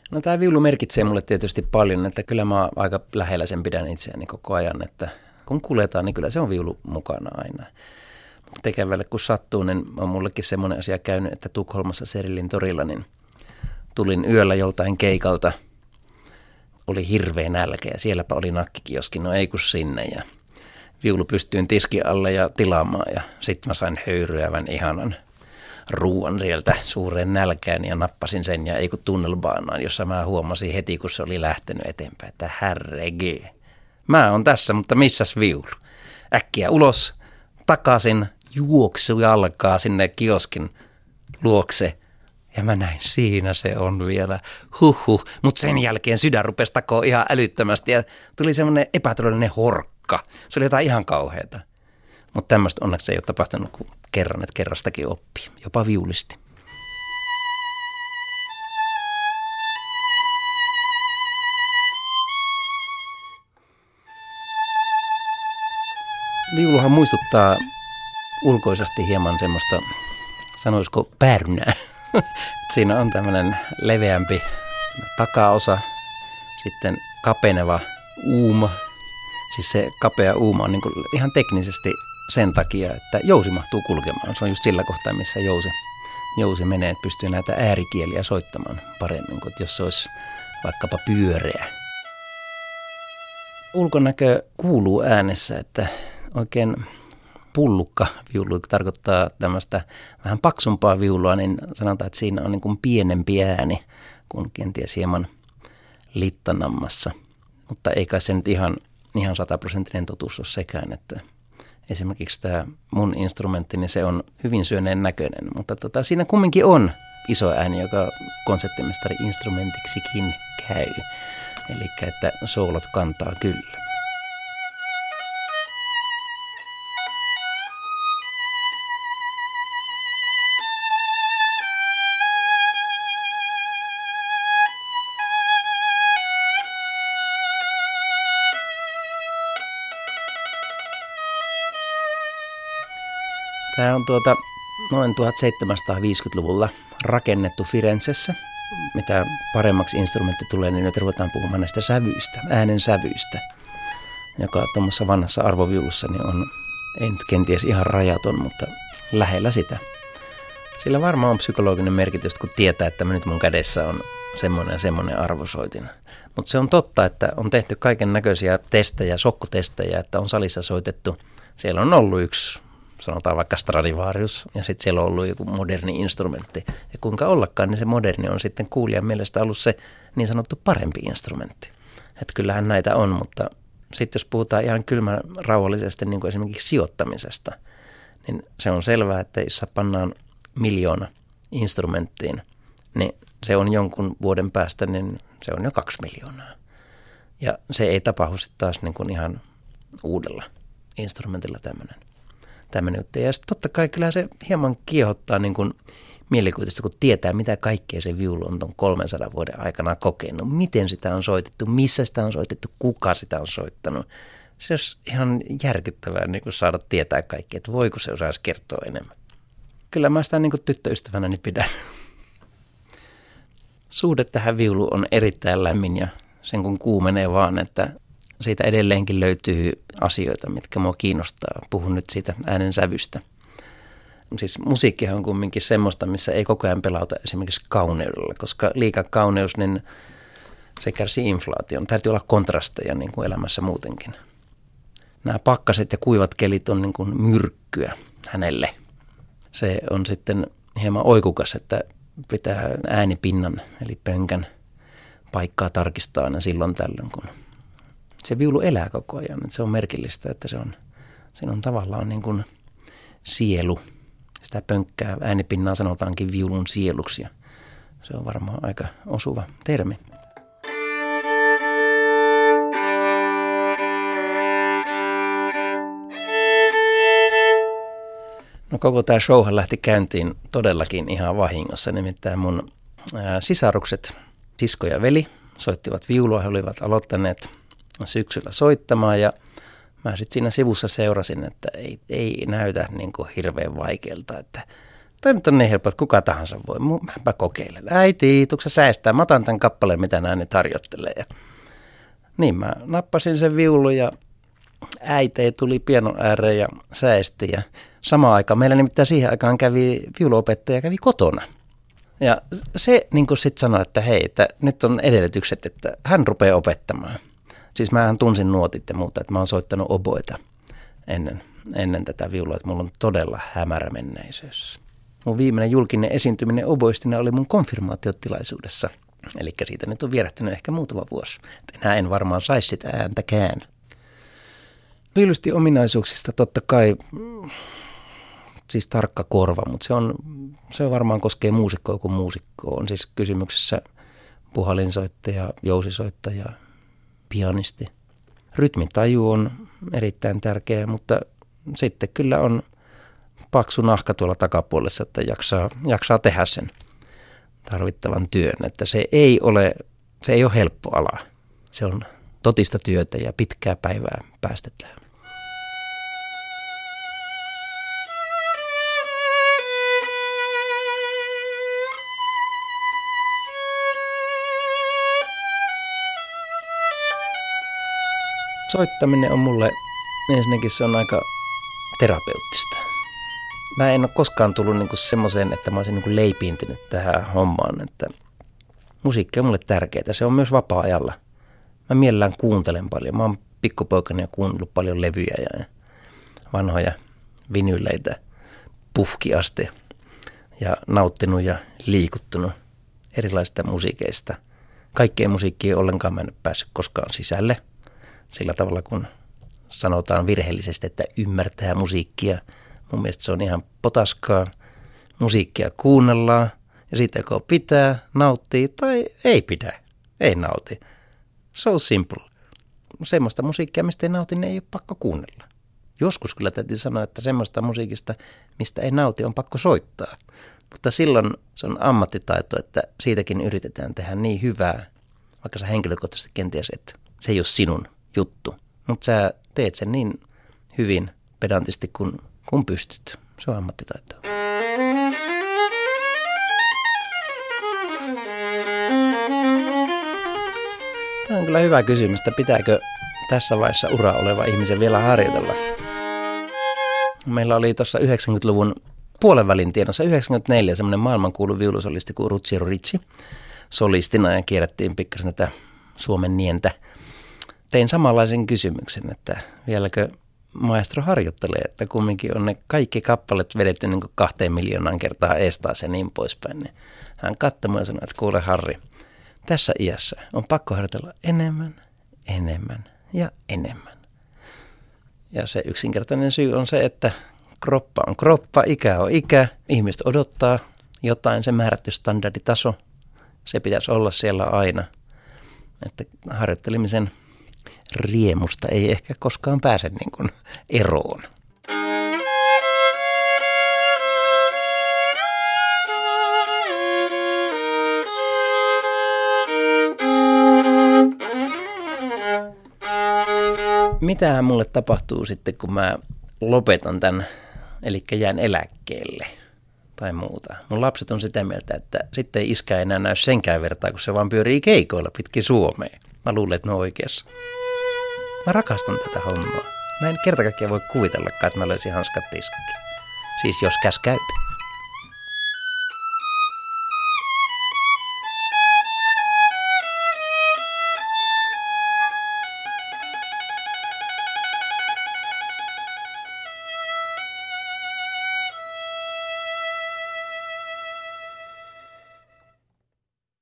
No tämä viulu merkitsee mulle tietysti paljon, että kyllä mä aika lähellä sen pidän itseäni koko ajan, että kun kuljetaan, niin kyllä se on viulu mukana aina. Mutta tekevälle kun sattuu, niin on mullekin semmoinen asia käynyt, että Tukholmassa Serillin torilla, niin tulin yöllä joltain keikalta, oli hirveä nälkä ja sielläpä oli nakkikioskin, no ei kun sinne ja viulu pystyin tiskin alle ja tilaamaan ja sitten mä sain höyryävän ihanan ruuan sieltä suureen nälkään ja nappasin sen ja ei kun tunnelbaanaan, jossa mä huomasin heti, kun se oli lähtenyt eteenpäin, että herrege, mä oon tässä, mutta missäs viulu? Äkkiä ulos, takaisin, juoksu alkaa sinne kioskin luokse ja mä näin, siinä se on vielä, mutta sen jälkeen sydän rupesi takoa ihan älyttömästi ja tuli semmoinen epätodellinen horkka, se oli jotain ihan kauheata. Mutta tämmöistä onneksi ei ole tapahtunut kuin kerran, että kerrastakin oppii, jopa viulisti. Viuluhan muistuttaa ulkoisesti hieman semmoista, sanoisiko päärynää. Siinä on tämmöinen leveämpi takaosa, sitten kapeneva uuma. Siis se kapea uuma on niin kuin ihan teknisesti sen takia, että jousi mahtuu kulkemaan. Se on just sillä kohtaa, missä jousi menee, että pystyy näitä äärikieliä soittamaan paremmin kuin jos se olisi vaikkapa pyöreä. Ulkonäkö kuuluu äänessä, että oikein pullukka viulu tarkoittaa tämmöistä vähän paksumpaa viulua, niin sanotaan, että siinä on niin kuin pienempi ääni kuin kenties hieman littanammassa. Mutta ei kai se nyt ihan 100% totuus ole sekään, että esimerkiksi tämä mun instrumentti, niin se on hyvin syöneen näköinen, mutta siinä kumminkin on iso ääni, joka konseptimestari instrumentiksikin käy. Eli että soolot kantaa kyllä. Tämä on noin 1750-luvulla rakennettu Firenzessä. Mitä paremmaksi instrumentti tulee, niin nyt ruvetaan puhumaan näistä sävyistä, äänen sävyistä, joka tuommoisessa vanhassa arvoviulussa niin on, ei nyt kenties ihan rajaton, mutta lähellä sitä. Sillä varmaan on psykologinen merkitys, kun tietää, että nyt mun kädessä on semmoinen ja semmoinen arvosoitin. Mutta se on totta, että on tehty kaiken näköisiä testejä, sokkotestejä, että on salissa soitettu. Siellä on ollut yksi, sanotaan vaikka Stradivarius, ja sitten siellä on ollut joku moderni instrumentti. Ja kuinka ollakaan, niin se moderni on sitten kuulijan mielestä ollut se niin sanottu parempi instrumentti. Että kyllähän näitä on, mutta sitten jos puhutaan ihan kylmän rauhallisesti niin kuin esimerkiksi sijoittamisesta, niin se on selvää, että jos pannaan 1 000 000 instrumenttiin, niin se on jonkun vuoden päästä, niin se on jo 2 miljoonaa. Ja se ei tapahdu sitten taas niin kuin ihan uudella instrumentilla tämmöinen juttu. Ja sitten totta kai kyllä se hieman kiehottaa niin kuin mielikuvitusta, kun tietää, mitä kaikkea se viulu on tuon 300 vuoden aikana kokenut. Miten sitä on soitettu, missä sitä on soitettu, kuka sitä on soittanut. Se olisi ihan järkyttävää niin kuin saada tietää kaikki, että voiko se osaisi kertoa enemmän. Kyllä mä sitä niin kuin tyttöystävänäni pidän. Suhde tähän viuluun on erittäin lämmin ja sen kun kuumenee vaan, että siitä edelleenkin löytyy asioita, mitkä mua kiinnostaa. Puhun nyt siitä äänen sävystä. Siis musiikkihan on kumminkin semmoista, missä ei koko ajan pelauta esimerkiksi kauneudella, koska liika kauneus, niin se kärsii inflaation. Täytyy olla kontrasteja niin kuin elämässä muutenkin. Nämä pakkaset ja kuivat kelit on niin kuin myrkkyä hänelle. Se on sitten hieman oikukas, että pitää äänipinnan eli pönkän paikkaa tarkistaa aina silloin tällöin, kun se viulu elää koko ajan. Se on merkillistä, että siinä on tavallaan niin kuin sielu. Sitä pönkkää äänipinnaa sanotaankin viulun sieluksi ja se on varmaan aika osuva termi. No koko tämä showhan lähti käyntiin todellakin ihan vahingossa, nimittäin mun sisarukset, sisko ja veli, soittivat viulua. He olivat aloittaneet syksyllä soittamaan ja mä sitten siinä sivussa seurasin, että ei näytä niin kuin hirveän vaikealta, että Toi nyt on niin helppo, että kuka tahansa voi. Mäpä kokeilen. Äiti, tuuksa säestää? Mä otan tämän kappaleen, mitä nää nyt harjoittelee. Ja niin mä nappasin sen viulun ja äiti tuli pianon ääreen ja säesti. Ja samaan aikaan meillä nimittäin siihen aikaan viuluopettaja kävi kotona. Ja se niin kuin sitten sanoi, että hei, että nyt on edellytykset, että hän rupeaa opettamaan. Siis mähän tunsin nuotit ja muuta, että mä oon soittanut oboita ennen tätä viulua, että mulla on todella hämärä menneisyys. Mun viimeinen julkinen esiintyminen oboistina oli mun konfirmaatiotilaisuudessa. Eli siitä nyt on vierähtänyt ehkä muutama vuosi. Enää en varmaan saisi sitä ääntäkään. Viulusti ominaisuuksista totta kai, siis tarkka korva, mutta se on varmaan koskee muusikkoa kuin muusikkoa. On siis kysymyksessä puhalinsoittaja, jousisoittaja, pianisti. Rytmitaju on erittäin tärkeä, mutta sitten kyllä on paksu nahka tuolla takapuolessa, että jaksaa tehdä sen tarvittavan työn. Että se ei ole helppo ala. Se on totista työtä ja pitkää päivää päästetään. Soittaminen on mulle, ensinnäkin se on aika terapeuttista. Mä en ole koskaan tullut niinku semmoiseen, että mä olisin niinku leipiintynyt tähän hommaan, että musiikki on mulle tärkeää. Se on myös vapaa-ajalla. Mä mielellään kuuntelen paljon. Mä oon pikkupoikana ja kuunnellut paljon levyjä ja vanhoja vinyyleitä puhkiasti ja nauttinut ja liikuttunut erilaisista musiikeista. Kaikkeen musiikkiin ollenkaan mä en ole päässyt koskaan sisälle. Sillä tavalla, kun sanotaan virheellisesti, että ymmärtää musiikkia. Mun mielestä se on ihan potaskaa. Musiikkia kuunnellaan ja siitä joko pitää, nauttii tai ei pidä, ei nauti. So simple. Semmoista musiikkia, mistä ei nauti, niin ei ole pakko kuunnella. Joskus kyllä täytyy sanoa, että semmoista musiikista, mistä ei nauti, on pakko soittaa. Mutta silloin se on ammattitaito, että siitäkin yritetään tehdä niin hyvää, vaikka sä henkilökohtaisesti kenties, että se ei ole sinun juttu. Mutta sä teet sen niin hyvin pedantisti kun pystyt. Se on ammattitaitoa. Tämä on kyllä hyvä kysymys, että pitääkö tässä vaiheessa ura oleva ihmisen vielä harjoitella. Meillä oli tuossa 90-luvun puolenvälin tienossa 94 semmoinen maailmankuulu viulusolisti kuin Ruggero Ricci solistina ja kierrättiin pikkasen tätä Suomen nientä. Tein samanlaisen kysymyksen, että vieläkö maestro harjoittelee, että kumminkin on ne kaikki kappaleet vedetty niin kuin 2 miljoonaan kertaa eestaas ja niin poispäin. Niin hän katsoi mua ja sanoi, että kuule Harri, tässä iässä on pakko harjoitella enemmän, enemmän ja enemmän. Ja se yksinkertainen syy on se, että kroppa on kroppa, ikä on ikä. Ihmiset odottaa jotain, se määrätty standarditaso. Se pitäisi olla siellä aina. Että harjoittelemisen riemusta ei ehkä koskaan pääse niin kuin eroon. Mitähän mulle tapahtuu sitten, kun mä lopetan tämän, eli jään eläkkeelle tai muuta. Mun lapset on sitä mieltä, että sitten ei iskä enää näy senkään vertaa, kun se vaan pyörii keikoilla pitkin Suomea. Mä luulen, että ne on oikeassa. Mä rakastan tätä hommaa. Mä en kerta kaikkiaan voi kuvitellakaan, että mä löysin hanskat tiskiin. Siis jos käs käypi.